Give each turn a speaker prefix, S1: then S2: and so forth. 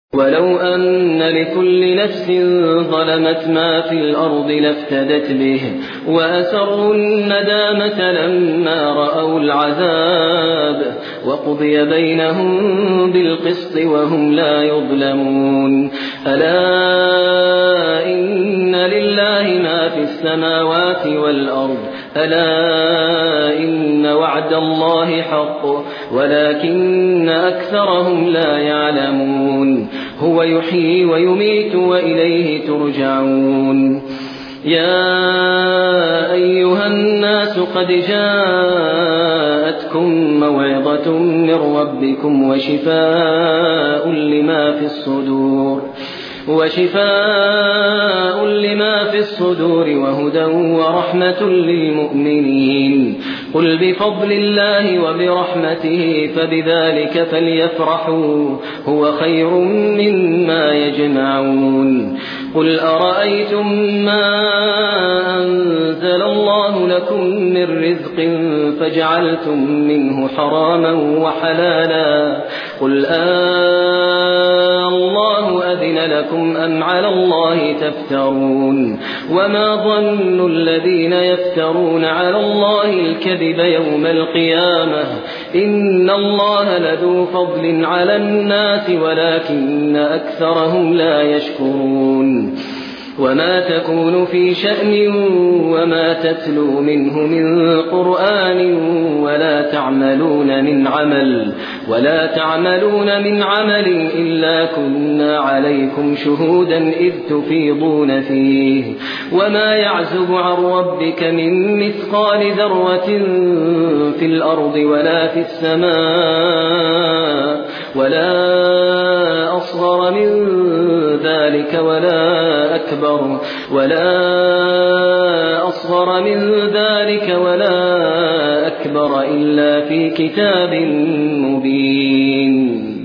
S1: ولو أن لكل نفس ظلمت ما في الأرض لافتدت به وأسروا الندامة لما رأوا العذاب وقضي بينهم بالقسط وهم لا يظلمون. ألا إن لله ما في السماوات والأرض ألا إن وعد الله حق ولكن أكثرهم لا يعلمون. هو يحيي ويميت وإليه ترجعون. يا أيها الناس قد جاءتكم موعظة من ربكم وشفاء لما في الصدور وهدى ورحمة للمؤمنين. قل بفضل الله وبرحمته فبذلك فليفرحوا هو خير مما يجمعون. قل أرأيتم ما أنزل الله لكم من رزق فجعلتم منه حراما وحلالا قل الله أذن لكم أم على الله تفترون. وما ظن الذين يفترون على الله الكذب يوم القيامة إن الله لذو فضل على الناس ولكن أكثرهم لا يشكرون. وما تكون في شأن وما تتلو منه من قرآن ولا تعملون من عمل إلا كنا عليكم شهودا إذ تفيضون فيه. وما يعزب عن ربك من مثقال ذرة في الأرض ولا في السماء ولا أصغر من ذلك ولا أكبر إلا في كتاب مبين.